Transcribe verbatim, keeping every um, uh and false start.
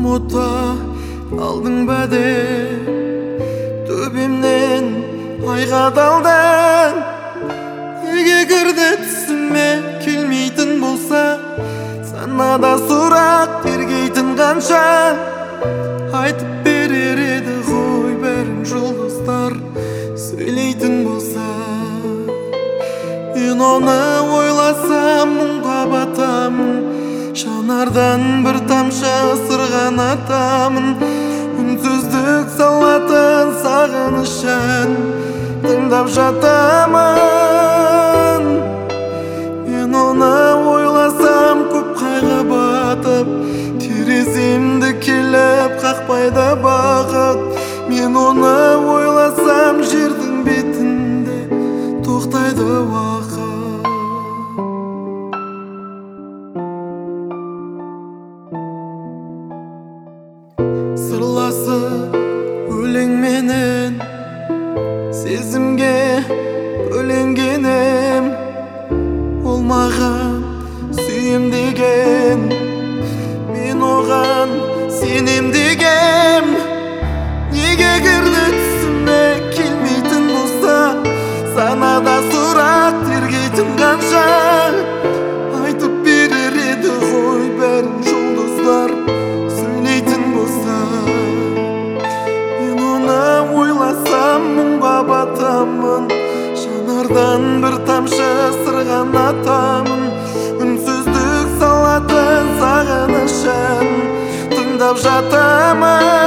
ұмыта алдың бәде төбемнен айға далдың. Неге кірді түсіме келмейтін болса, санада сұрақ тергейтін қанша. Айтып берер еді ғой бәрін жұлдыздар сөйлейтін болса. Мен оны ойласам мұңға батамын, жанардан бір тамшы ысырған атамын. Үнсіздік салатын сағыныш ән тыңдап жатамын. Мен оны ойласам көп қайғы батып, тереземді келіп қақпайды бақыт. Мен оны ойласам жердің бетінде тоқтайды уақыт. Сырласып өлеңменен сезімге бөленгенім, ол маған сүйем деген, мен оған сенем дегем. Неге кірді түсіме келмейтін болса, санада сұрақ тергейтін қанша. Айтып берер еді ғой бәрін жұлдыздар сөйлейтін болса. Мен оны ойласам мұңға батамын, жанардан бір тамшы ысырған атамын. Үнсіздік салатын сағыныш ән тыңдап жатамын.